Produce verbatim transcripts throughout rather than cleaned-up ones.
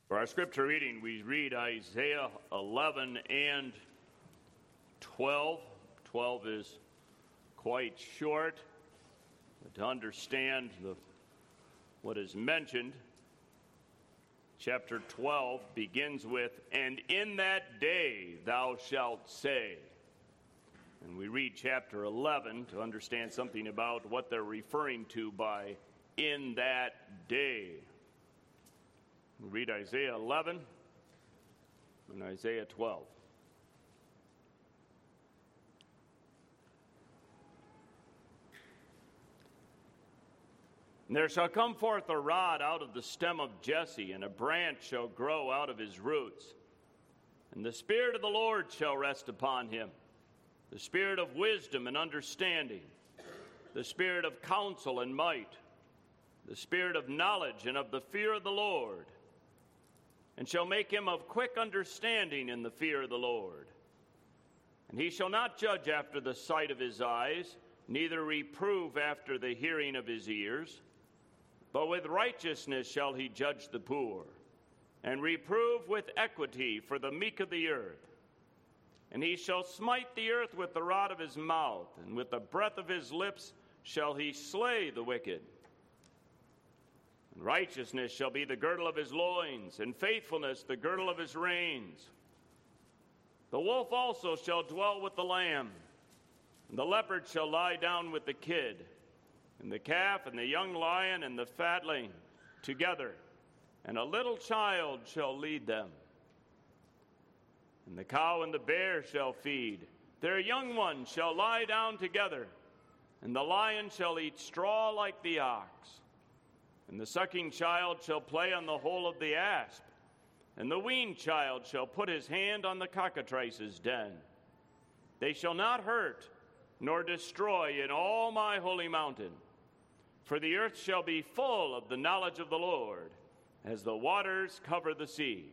For our scripture reading, we read Isaiah eleven and twelve. twelve is quite short, but to understand the, what is mentioned, chapter twelve begins with, "And in that day thou shalt say." And we read chapter eleven to understand something about what they're referring to by "in that day." We read Isaiah eleven and Isaiah twelve. "And there shall come forth a rod out of the stem of Jesse, and a branch shall grow out of his roots. And the Spirit of the Lord shall rest upon him, the Spirit of wisdom and understanding, the Spirit of counsel and might, the Spirit of knowledge and of the fear of the Lord, and shall make him of quick understanding in the fear of the Lord. And he shall not judge after the sight of his eyes, neither reprove after the hearing of his ears, but with righteousness shall he judge the poor, and reprove with equity for the meek of the earth. And he shall smite the earth with the rod of his mouth, and with the breath of his lips shall he slay the wicked. And righteousness shall be the girdle of his loins, and faithfulness the girdle of his reins. The wolf also shall dwell with the lamb, and the leopard shall lie down with the kid, and the calf and the young lion and the fatling together, and a little child shall lead them. And the cow and the bear shall feed, their young ones shall lie down together, and the lion shall eat straw like the ox. And the sucking child shall play on the hole of the asp, and the weaned child shall put his hand on the cockatrice's den. They shall not hurt nor destroy in all my holy mountain, for the earth shall be full of the knowledge of the Lord, as the waters cover the sea.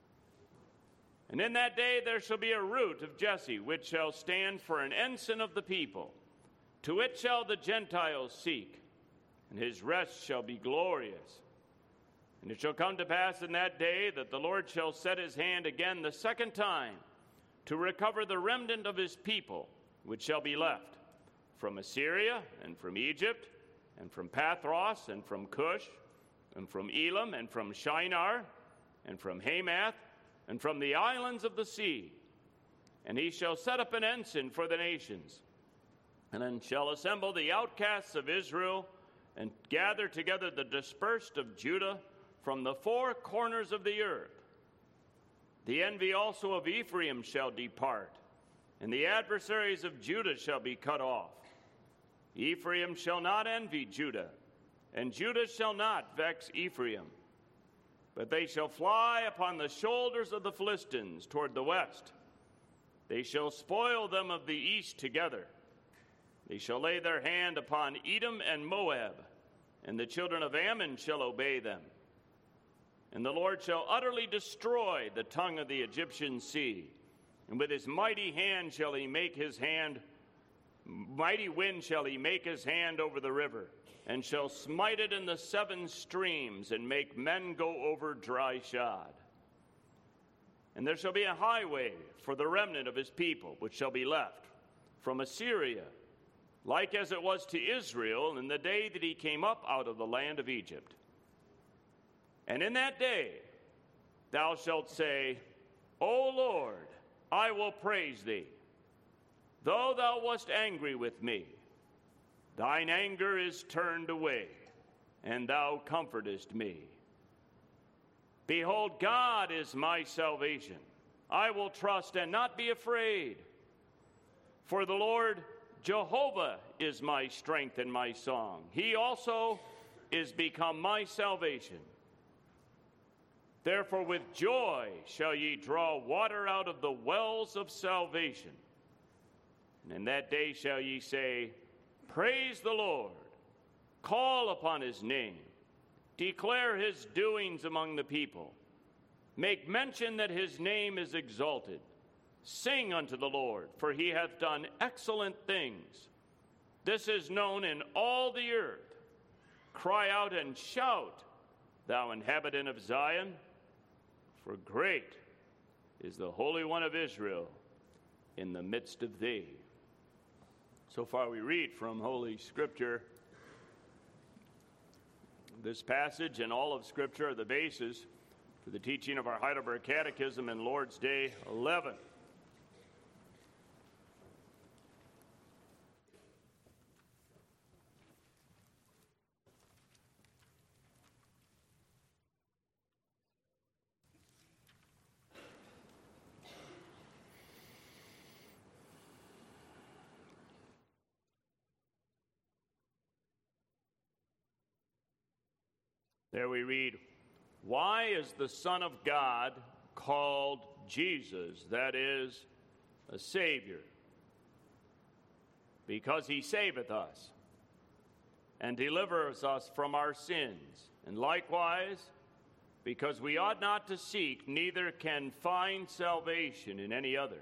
And in that day there shall be a root of Jesse, which shall stand for an ensign of the people. To it shall the Gentiles seek, and his rest shall be glorious. And it shall come to pass in that day that the Lord shall set his hand again the second time to recover the remnant of his people, which shall be left, from Assyria and from Egypt and from Pathros and from Cush and from Elam and from Shinar and from Hamath and from the islands of the sea. And he shall set up an ensign for the nations, and then shall assemble the outcasts of Israel, and gather together the dispersed of Judah from the four corners of the earth. The envy also of Ephraim shall depart, and the adversaries of Judah shall be cut off. Ephraim shall not envy Judah, and Judah shall not vex Ephraim. But they shall fly upon the shoulders of the Philistines toward the west. They shall spoil them of the east together. They shall lay their hand upon Edom and Moab, and the children of Ammon shall obey them. And the Lord shall utterly destroy the tongue of the Egyptian sea, and with his mighty hand shall he make his hand, mighty wind shall he make his hand over the river, and shall smite it in the seven streams, and make men go over dry shod. And there shall be a highway for the remnant of his people, which shall be left, from Assyria, like as it was to Israel in the day that he came up out of the land of Egypt. And in that day thou shalt say, O Lord, I will praise thee. Though thou wast angry with me, thine anger is turned away, and thou comfortest me. Behold, God is my salvation. I will trust and not be afraid. For the Lord Jehovah is my strength and my song. He also is become my salvation. Therefore with joy shall ye draw water out of the wells of salvation. And in that day shall ye say, Praise the Lord, call upon his name, declare his doings among the people, make mention that his name is exalted. Sing unto the Lord, for he hath done excellent things. This is known in all the earth. Cry out and shout, thou inhabitant of Zion. for great is the Holy One of Israel in the midst of thee. So far we read from Holy Scripture. This passage and all of Scripture are the basis for the teaching of our Heidelberg Catechism in Lord's Day eleven. There we read, "Why is the Son of God called Jesus?" That is, a Savior. "Because he saveth us, and delivers us from our sins. And likewise, because we ought not to seek, neither can find salvation in any other.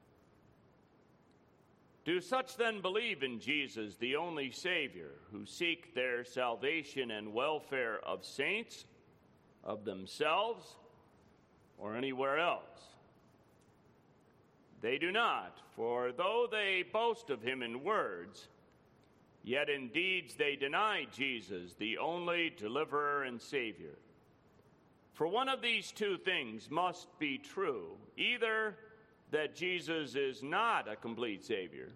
Do such then believe in Jesus, the only Savior, who seek their salvation and welfare of saints, of themselves, or anywhere else? They do not, for though they boast of him in words, yet in deeds they deny Jesus, the only deliverer and Savior. For one of these two things must be true, either that Jesus is not a complete Savior,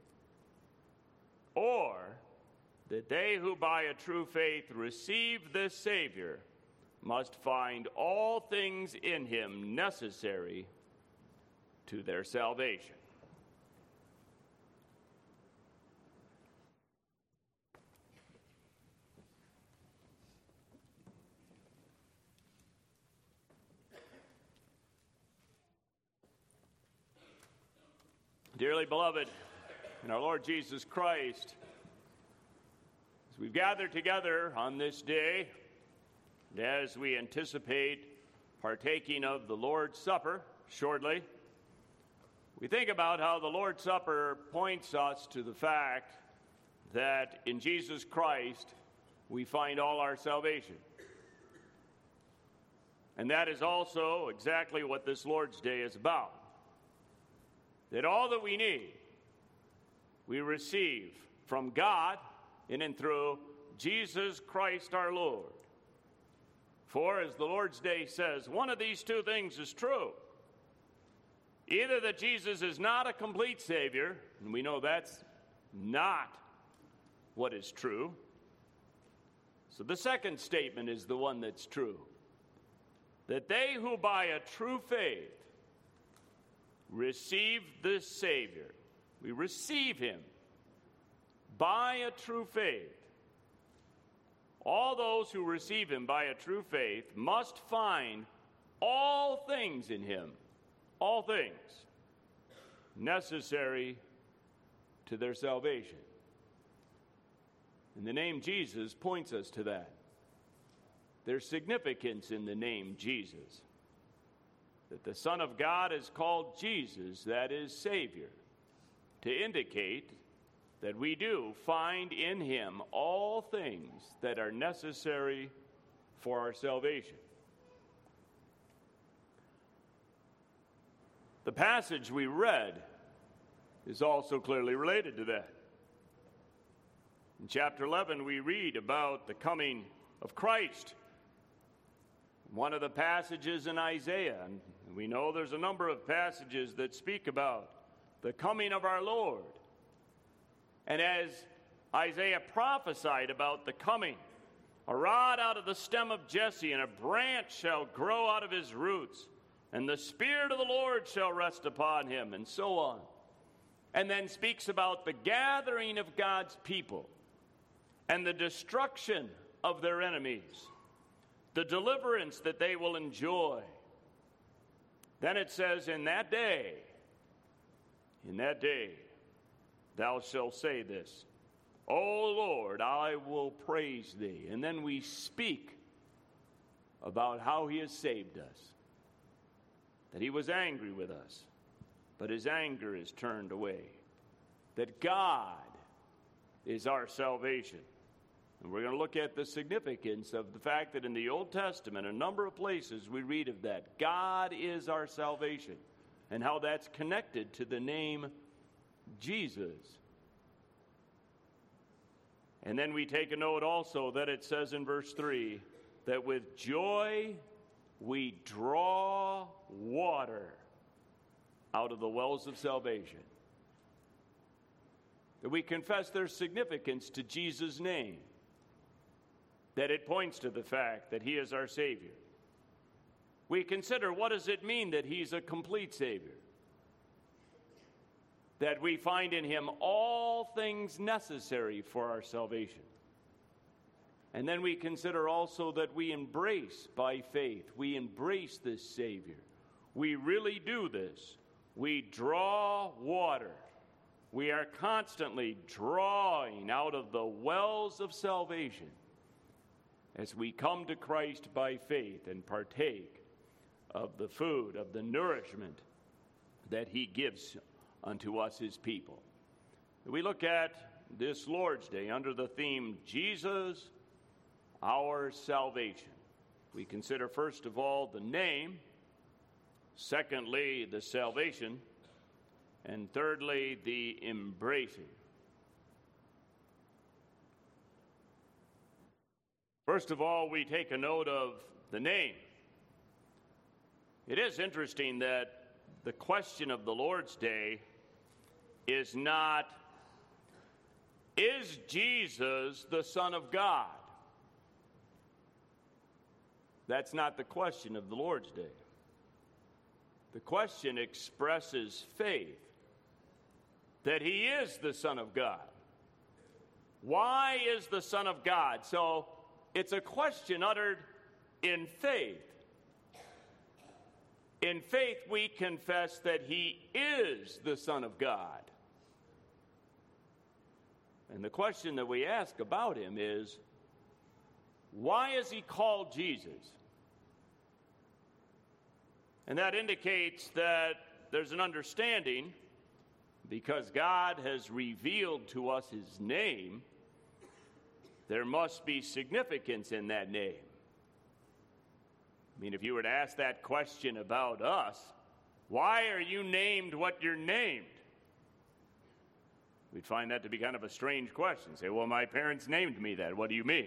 or that they who by a true faith receive this Savior must find all things in him necessary to their salvation." Dearly beloved, in our Lord Jesus Christ, as we've gathered together on this day, and as we anticipate partaking of the Lord's Supper shortly, we think about how the Lord's Supper points us to the fact that in Jesus Christ we find all our salvation. And that is also exactly what this Lord's Day is about. That all that we need, we receive from God in and through Jesus Christ our Lord. For, as the Lord's Day says, one of these two things is true. Either that Jesus is not a complete Savior, and we know that's not what is true. So the second statement is the one that's true. That they who by a true faith receive this Savior, we receive him by a true faith. All those who receive him by a true faith must find all things in him, all things necessary to their salvation. And the name Jesus points us to that. There's significance in the name Jesus. That the Son of God is called Jesus, that is Savior, to indicate that we do find in him all things that are necessary for our salvation. The passage we read is also clearly related to that. In chapter eleven, we read about the coming of Christ. One of the passages in Isaiah, and we know there's a number of passages that speak about the coming of our Lord. And as Isaiah prophesied about the coming, a rod out of the stem of Jesse, and a branch shall grow out of his roots, and the Spirit of the Lord shall rest upon him, and so on. And then speaks about the gathering of God's people and the destruction of their enemies, the deliverance that they will enjoy. Then it says, in that day, in that day, thou shalt say this, O Lord, I will praise thee. And then we speak about how he has saved us, that he was angry with us, but his anger is turned away, that God is our salvation, And we're going to look at the significance of the fact that in the Old Testament, a number of places we read of that. God is our salvation, and how that's connected to the name Jesus. And then we take a note also that it says in verse three that with joy we draw water out of the wells of salvation. That we confess their significance to Jesus' name. That it points to the fact that he is our Savior. We consider, what does it mean that he's a complete Savior? That we find in him all things necessary for our salvation. And then we consider also that we embrace by faith, we embrace this Savior. We really do this. We draw water. We are constantly drawing out of the wells of salvation as we come to Christ by faith and partake of the food, of the nourishment that he gives unto us, his people. We look at this Lord's Day under the theme, Jesus, our salvation. We consider first of all the name, secondly the salvation, and thirdly the embracing. First of all, we take a note of the name. It is interesting that the question of the Lord's Day is not, is Jesus the Son of God? That's not the question of the Lord's Day. The question expresses faith that he is the Son of God. Why is the Son of God? So it's a question uttered in faith. In faith, we confess that he is the Son of God. And the question that we ask about him is, why is he called Jesus? And that indicates that there's an understanding, because God has revealed to us his name, there must be significance in that name. I mean, if you were to ask that question about us, why are you named what you're named? We'd find that to be kind of a strange question. Say, well, my parents named me that. What do you mean?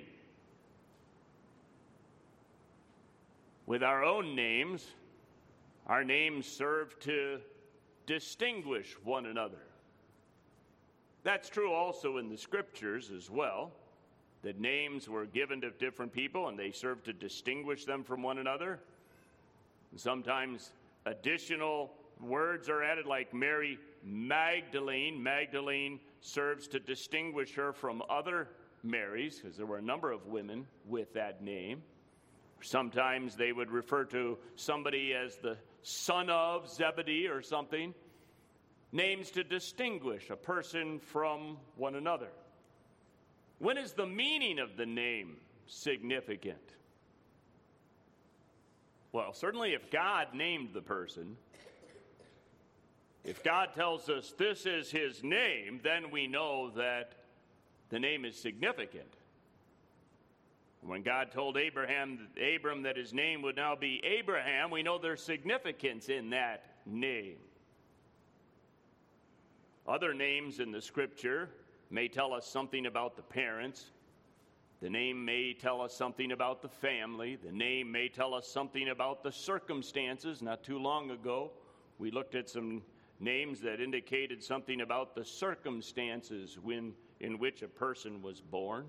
With our own names, our names serve to distinguish one another. That's true also in the scriptures as well, that names were given to different people and they serve to distinguish them from one another. And sometimes additional words are added, like Mary Magdalene. Magdalene serves to distinguish her from other Marys, because there were a number of women with that name. Sometimes they would refer to somebody as the son of Zebedee or something. Names to distinguish a person from one another. When is the meaning of the name significant? Well, certainly if God named the person, if God tells us this is his name, then we know that the name is significant. When God told Abraham, Abram that his name would now be Abraham, we know there's significance in that name. Other names in the scripture may tell us something about the parents. The name may tell us something about the family. The name may tell us something about the circumstances. Not too long ago, we looked at some names that indicated something about the circumstances when, in which a person was born.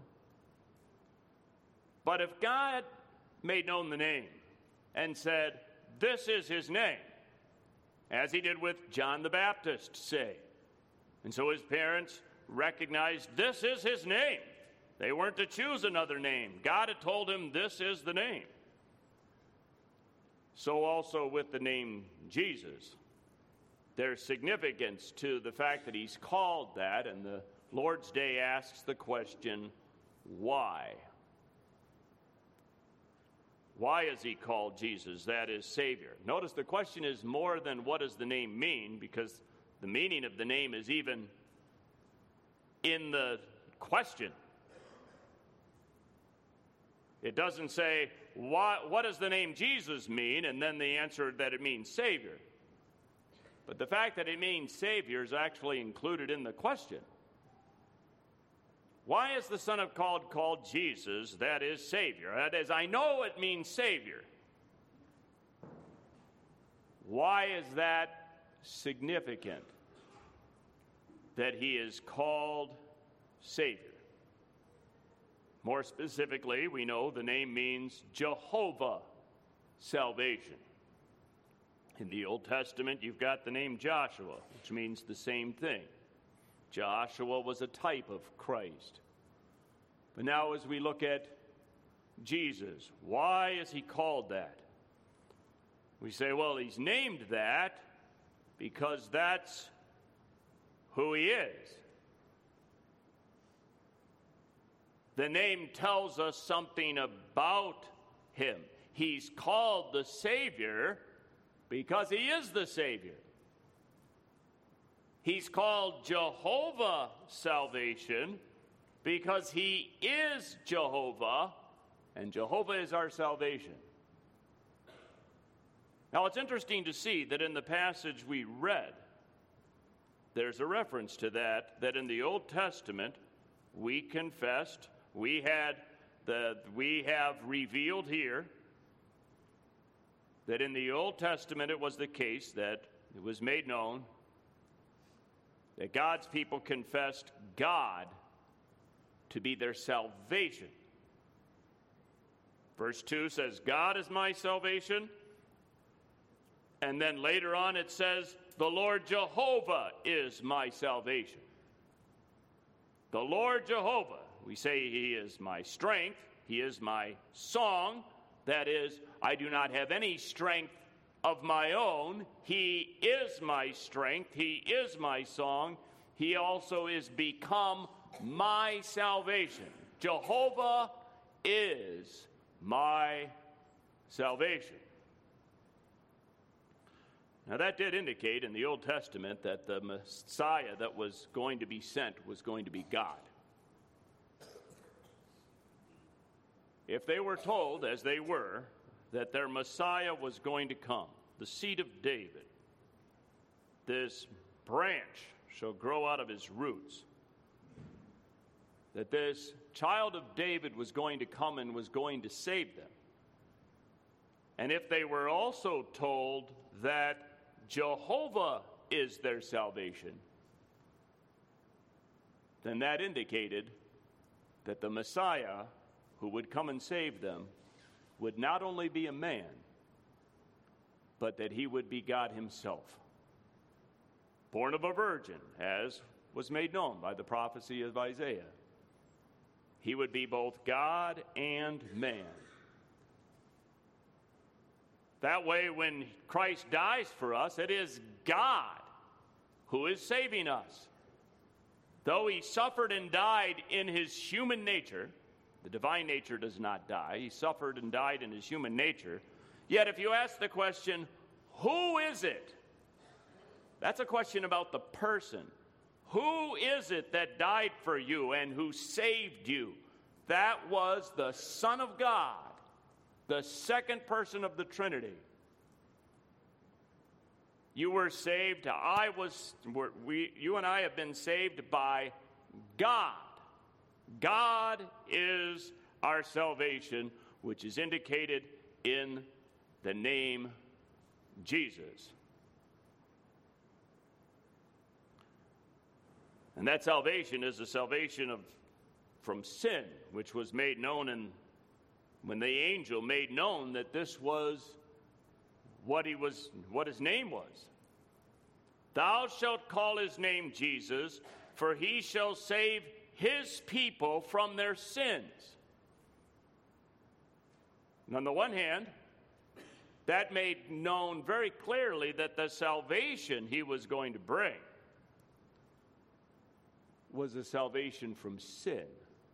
But if God made known the name and said, this is his name, as he did with John the Baptist, say, and so his parents recognized this is his name. They weren't to choose another name. God had told him this is the name. So also with the name Jesus, there's significance to the fact that he's called that, and the Lord's Day asks the question, why? Why is he called Jesus? That is, Savior. Notice the question is more than what does the name mean, because the meaning of the name is even in the question. It doesn't say, what, what does the name Jesus mean? And then the answer that it means Savior. But the fact that it means Savior is actually included in the question. Why is the Son of God called Jesus, that is Savior? That is, I know it means Savior. Why is that significant, that he is called Savior? More specifically, we know the name means Jehovah salvation. In the Old Testament, you've got the name Joshua, which means the same thing. Joshua was a type of Christ. But now as we look at Jesus, why is he called that? We say, well, he's named that because that's who he is. The name tells us something about him. He's called the Savior because he is the Savior. He's called Jehovah salvation because he is Jehovah, and Jehovah is our salvation. Now, it's interesting to see that in the passage we read, there's a reference to that, that in the Old Testament, we confessed, we had the, we have revealed here, that in the Old Testament it was the case that it was made known that God's people confessed God to be their salvation. Verse two says, God is my salvation. And then later on it says, the Lord Jehovah is my salvation. The Lord Jehovah, we say he is my strength, he is my song. That is, I do not have any strength of my own. He is my strength. He is my song. He also is become my salvation. Jehovah is my salvation. Now that did indicate in the Old Testament that the Messiah that was going to be sent was going to be God. If they were told, as they were, that their Messiah was going to come, the seed of David, this branch shall grow out of his roots, that this child of David was going to come and was going to save them. And if they were also told that Jehovah is their salvation, then that indicated that the Messiah who would come and save them would not only be a man, but that he would be God himself, born of a virgin, as was made known by the prophecy of Isaiah. He would be both God and man. That way, when Christ dies for us, it is God who is saving us. Though he suffered and died in his human nature, the divine nature does not die. He suffered and died in his human nature. Yet if you ask the question, who is it? That's a question about the person. Who is it that died for you and who saved you? That was the Son of God, the second person of the Trinity. You were saved. I was. We, you and I have been saved by God. God is our salvation, which is indicated in the name Jesus. And that salvation is the salvation of from sin, which was made known in when the angel made known that this was what he was, what his name was. Thou shalt call his name Jesus, for he shall save his people from their sins. And on the one hand, that made known very clearly that the salvation he was going to bring was a salvation from sin.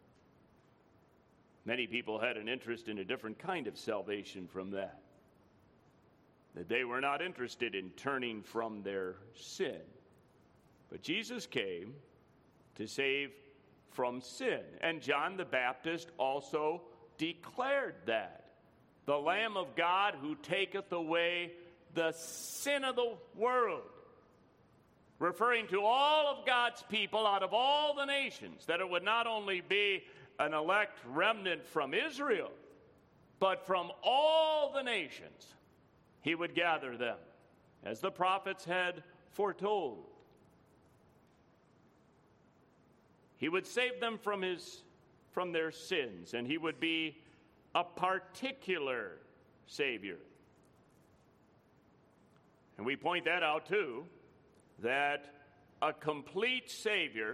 Many people had an interest in a different kind of salvation from that. That they were not interested in turning from their sin. But Jesus came to save from sin. And John the Baptist also declared that. The Lamb of God who taketh away the sin of the world. Referring to all of God's people out of all the nations, that it would not only be an elect remnant from Israel, but from all the nations he would gather them, as the prophets had foretold. He would save them from his from their sins, and he would be a particular Savior. And we point that out too, that a complete Savior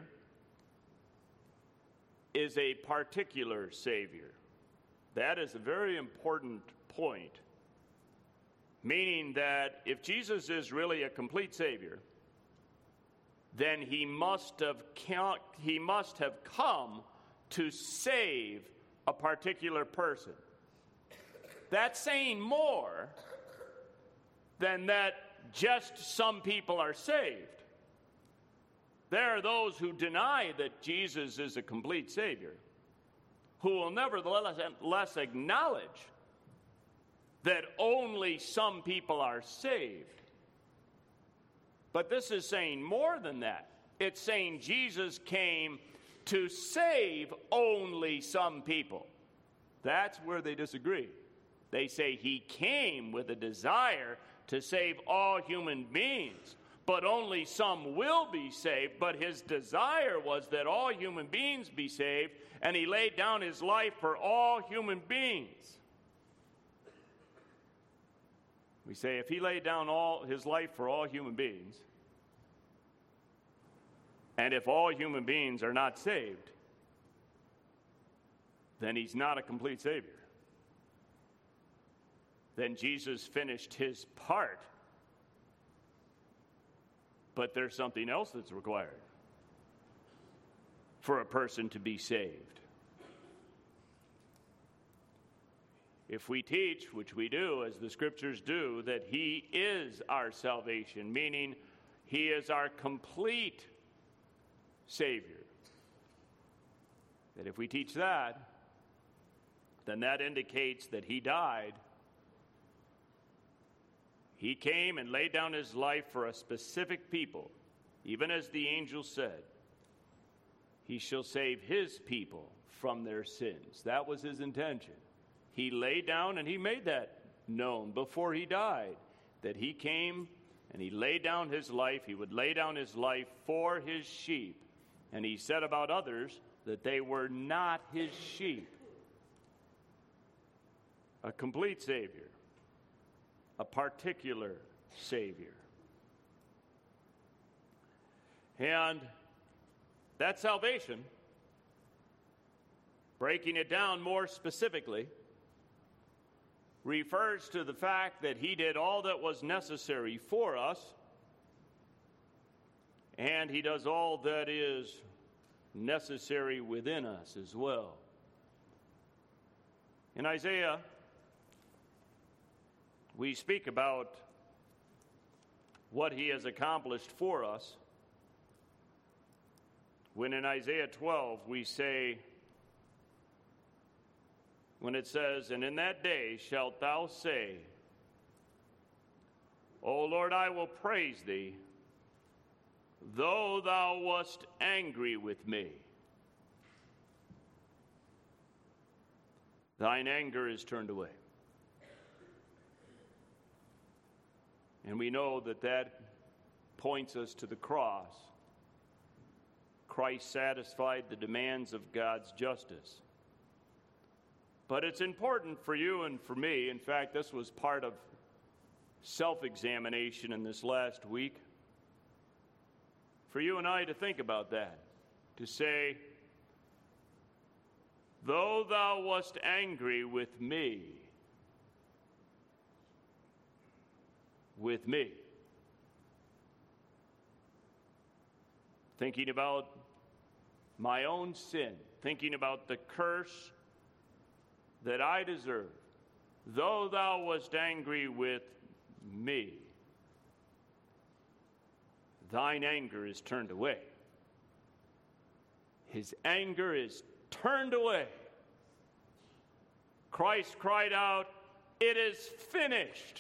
is a particular Savior. That is a very important point, meaning that if Jesus is really a complete Savior, then he must have he must have come to save a particular person. That's saying more than that just some people are saved. There are those who deny that Jesus is a complete Savior, who will nevertheless acknowledge that only some people are saved. But this is saying more than that. It's saying Jesus came to save only some people. That's where they disagree. They say he came with a desire to save all human beings, but only some will be saved. But his desire was that all human beings be saved, and he laid down his life for all human beings. We say if he laid down all his life for all human beings, and if all human beings are not saved, then he's not a complete Savior. Then Jesus finished his part. But there's something else that's required for a person to be saved. If we teach, which we do, as the Scriptures do, that he is our salvation, meaning he is our complete Savior, that if we teach that, then that indicates that he died. He came and laid down his life for a specific people, even as the angel said, he shall save his people from their sins. That was his intention. He laid down, and he made that known before he died, that he came and he laid down his life. He would lay down his life for his sheep. And he said about others that they were not his sheep. A complete Savior. A particular Savior. And that salvation, breaking it down more specifically, refers to the fact that he did all that was necessary for us, and he does all that is necessary within us as well. In Isaiah, we speak about what he has accomplished for us, when in Isaiah twelve we say, when it says, and in that day shalt thou say, O Lord, I will praise thee, though thou wast angry with me. Thine anger is turned away. And we know that that points us to the cross. Christ satisfied the demands of God's justice. But it's important for you and for me, in fact, this was part of self-examination in this last week, for you and I to think about that, to say, though thou wast angry with me, with me, thinking about my own sin, thinking about the curse that I deserve, though thou wast angry with me, thine anger is turned away. His anger is turned away. Christ cried out, "It is finished."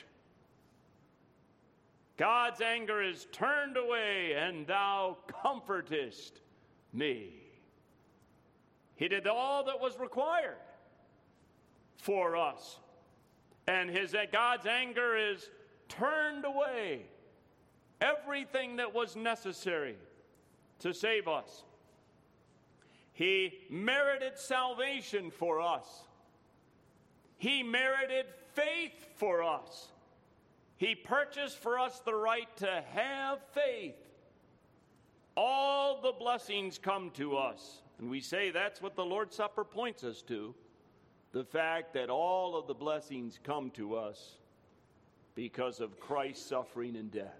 God's anger is turned away, and thou comfortest me. He did all that was required for us. And his God's anger is turned away. Everything that was necessary to save us. He merited salvation for us. He merited faith for us. He purchased for us the right to have faith. All the blessings come to us. And we say that's what the Lord's Supper points us to. The fact that all of the blessings come to us because of Christ's suffering and death.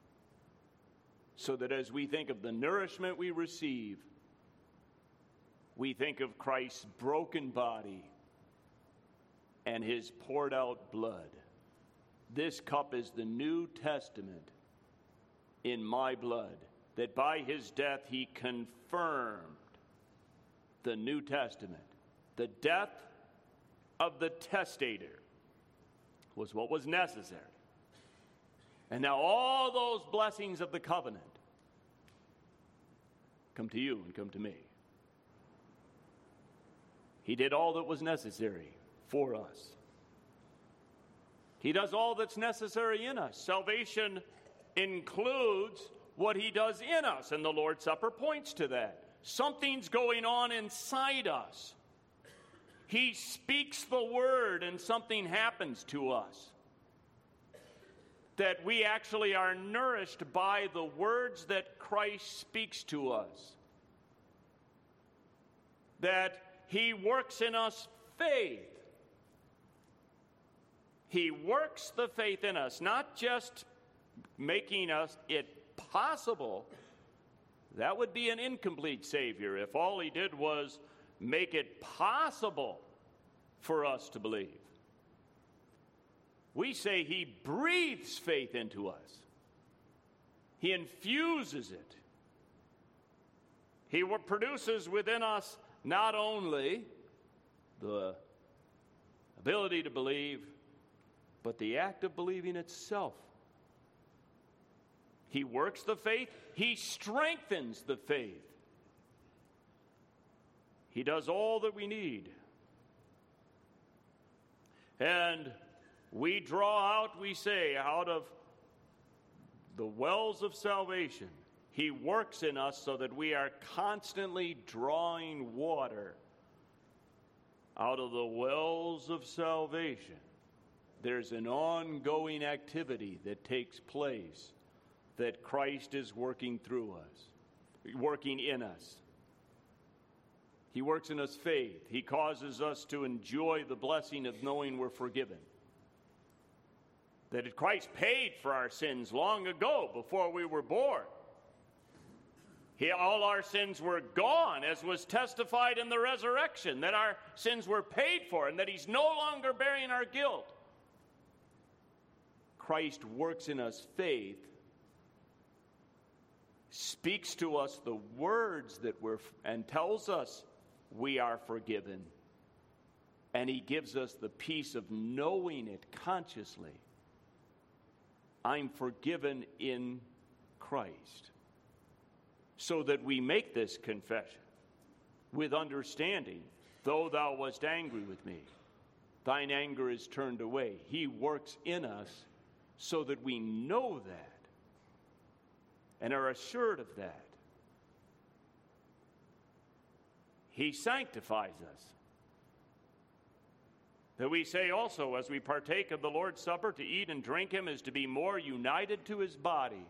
So that as we think of the nourishment we receive, we think of Christ's broken body and his poured out blood. This cup is the New Testament in my blood, that by his death he confirmed the New Testament. The death of the testator was what was necessary. And now all those blessings of the covenant come to you and come to me. He did all that was necessary for us. He does all that's necessary in us. Salvation includes what he does in us, and the Lord's Supper points to that. Something's going on inside us. He speaks the word and something happens to us. That we actually are nourished by the words that Christ speaks to us. That he works in us faith. He works the faith in us, not just making us it possible. That would be an incomplete Savior if all he did was make it possible for us to believe. We say he breathes faith into us. He infuses it. He produces within us not only the ability to believe, but the act of believing itself. He works the faith. He strengthens the faith. He does all that we need. And we draw out, we say, out of the wells of salvation. He works in us so that we are constantly drawing water out of the wells of salvation. There's an ongoing activity that takes place that Christ is working through us, working in us. He works in us faith. He causes us to enjoy the blessing of knowing we're forgiven. That Christ paid for our sins long ago, before we were born. He, all our sins were gone, as was testified in the resurrection, that our sins were paid for and that he's no longer bearing our guilt. Christ works in us faith, speaks to us the words that we're, and tells us we are forgiven. And he gives us the peace of knowing it consciously. I'm forgiven in Christ. So that we make this confession with understanding. Though thou wast angry with me, thine anger is turned away. He works in us so that we know that and are assured of that. He sanctifies us. That we say also, as we partake of the Lord's Supper, to eat and drink him is to be more united to his body.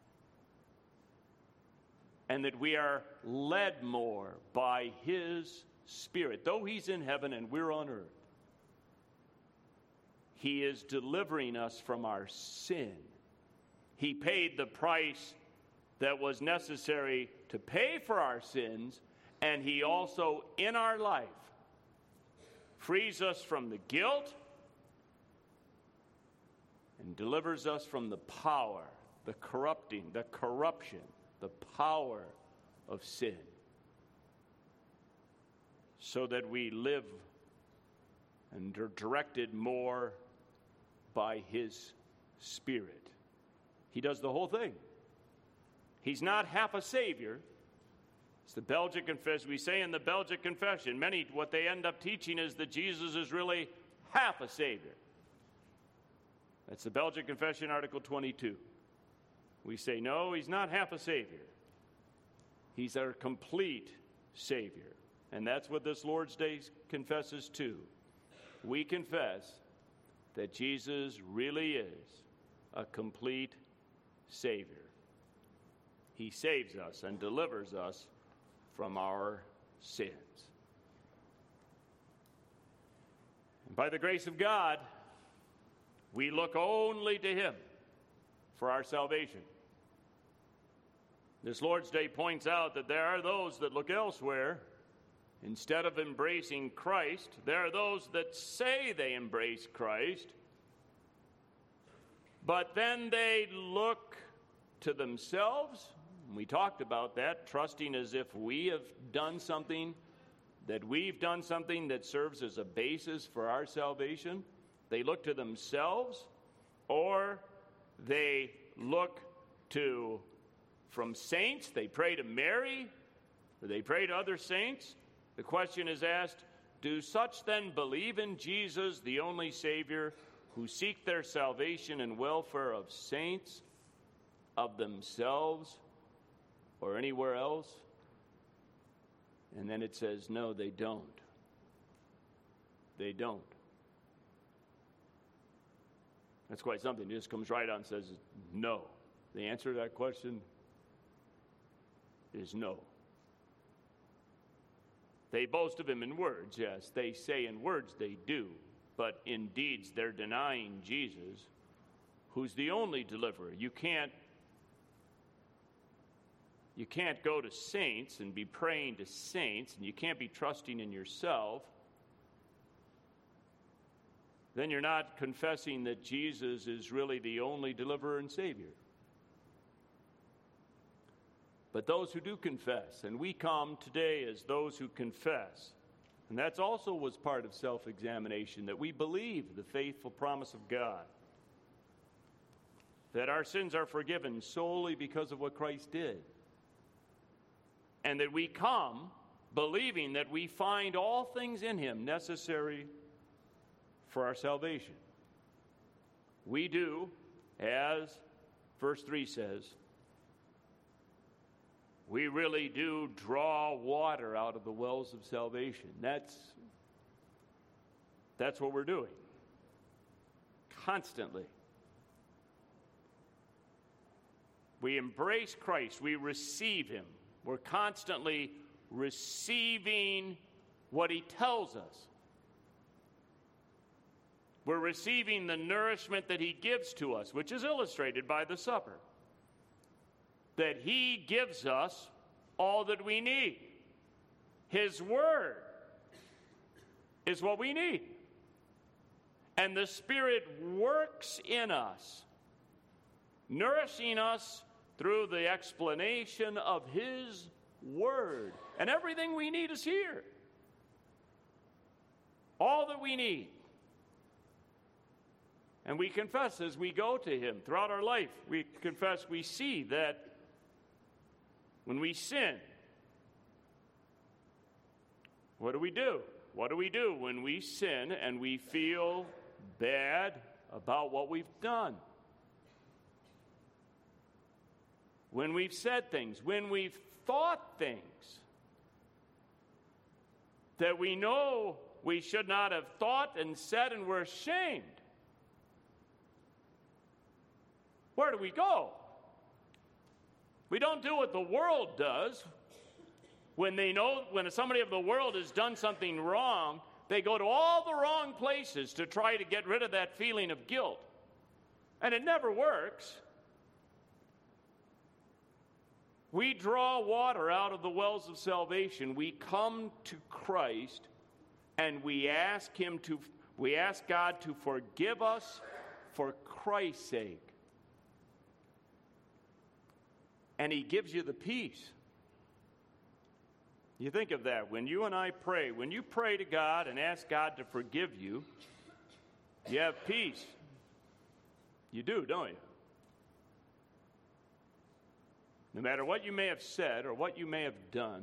And that we are led more by his Spirit. Though he's in heaven and we're on earth, he is delivering us from our sin. He paid the price that was necessary to pay for our sins, and he also, in our life, frees us from the guilt and delivers us from the power, the corrupting, the corruption, the power of sin, so that we live and are directed more by his Spirit. He does the whole thing. He's not half a Savior. It's the Belgic Confession. We say in the Belgic Confession, many, what they end up teaching is that Jesus is really half a Savior. That's the Belgic Confession, Article twenty-two. We say, no, he's not half a Savior. He's our complete Savior. And that's what this Lord's Day confesses too. We confess that Jesus really is a complete Savior. He saves us and delivers us from our sins. And by the grace of God, we look only to him for our salvation. This Lord's Day points out that there are those that look elsewhere. Instead of embracing Christ, there are those that say they embrace Christ, but then they look to themselves. We talked about that, trusting as if we have done something, that we've done something that serves as a basis for our salvation. They look to themselves, or they look to, from saints, they pray to Mary, or they pray to other saints. The question is asked, do such then believe in Jesus, the only Savior, who seek their salvation and welfare of saints, of themselves, or anywhere else? And then it says, no, they don't. They don't. That's quite something. It just comes right out and says, no. The answer to that question is no. They boast of him in words, yes. They say in words they do, but in deeds they're denying Jesus, who's the only deliverer. You can't, you can't go to saints and be praying to saints, and you can't be trusting in yourself. Then you're not confessing that Jesus is really the only deliverer and Savior. But those who do confess, and we come today as those who confess, and that's also was part of self-examination, that we believe the faithful promise of God, that our sins are forgiven solely because of what Christ did, and that we come believing that we find all things in him necessary for our salvation. We do, as verse three says, we really do draw water out of the wells of salvation. That's, that's what we're doing. Constantly. We embrace Christ. We receive him. We're constantly receiving what he tells us. We're receiving the nourishment that he gives to us, which is illustrated by the supper. That he gives us all that we need. His word is what we need. And the Spirit works in us, nourishing us through the explanation of his word. And everything we need is here. All that we need. And we confess as we go to him throughout our life. We confess, we see that when we sin, what do we do? What do we do when we sin and we feel bad about what we've done? When we've said things, when we've thought things that we know we should not have thought and said and we're ashamed, where do we go? We don't do what the world does. When they know, when somebody of the world has done something wrong, they go to all the wrong places to try to get rid of that feeling of guilt. And it never works. We draw water out of the wells of salvation. We come to Christ and we ask him to, we ask God to forgive us for Christ's sake. And he gives you the peace. You think of that. When you and I pray, when you pray to God and ask God to forgive you, you have peace. You do, don't you? No matter what you may have said or what you may have done,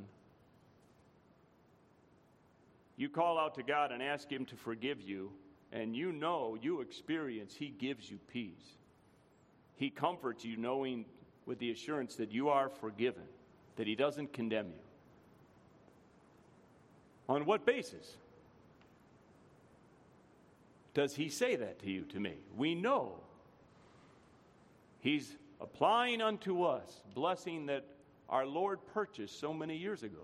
you call out to God and ask Him to forgive you, and you know, you experience He gives you peace. He comforts you knowing with the assurance that you are forgiven, that He doesn't condemn you. On what basis does He say that to you, to me? We know He's applying unto us blessing that our Lord purchased so many years ago.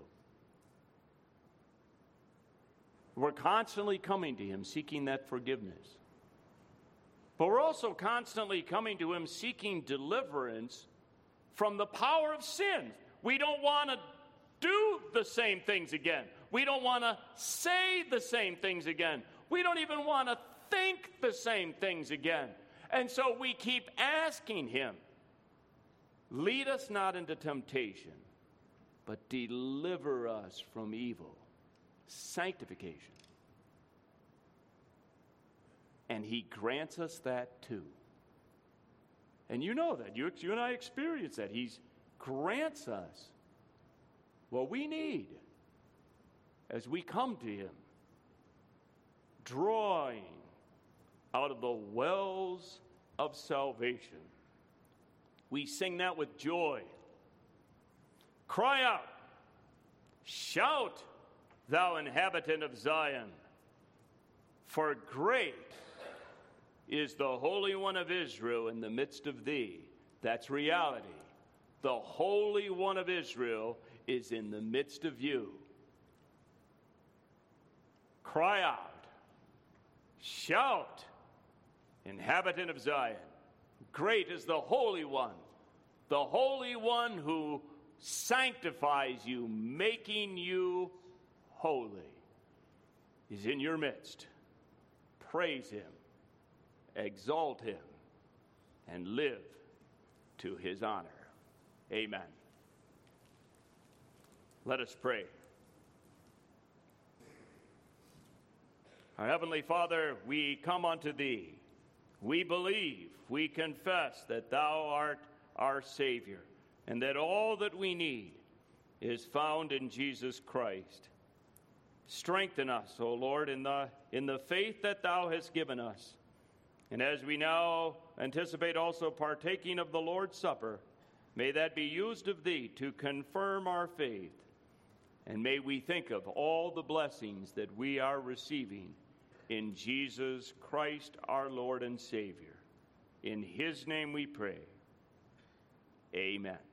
We're constantly coming to Him seeking that forgiveness. But we're also constantly coming to Him seeking deliverance from the power of sin. We don't want to do the same things again. We don't want to say the same things again. We don't even want to think the same things again. And so we keep asking Him, lead us not into temptation, but deliver us from evil. Sanctification. And He grants us that too. And you know that. You, you and I experience that. He grants us what we need as we come to Him, drawing out of the wells of salvation. We sing that with joy. Cry out, shout, thou inhabitant of Zion, for great is the Holy One of Israel in the midst of thee. That's reality. The Holy One of Israel is in the midst of you. Cry out, shout, inhabitant of Zion. Great is the Holy One, the Holy One who sanctifies you, making you holy. He's in your midst. Praise Him, exalt Him, and live to His honor. Amen. Let us pray. Our Heavenly Father, we come unto Thee. We believe, we confess that Thou art our Savior, and that all that we need is found in Jesus Christ. Strengthen us, O Lord, in the, in the faith that Thou hast given us. And as we now anticipate also partaking of the Lord's Supper, may that be used of Thee to confirm our faith. And may we think of all the blessings that we are receiving in Jesus Christ, our Lord and Savior. In His name we pray. Amen.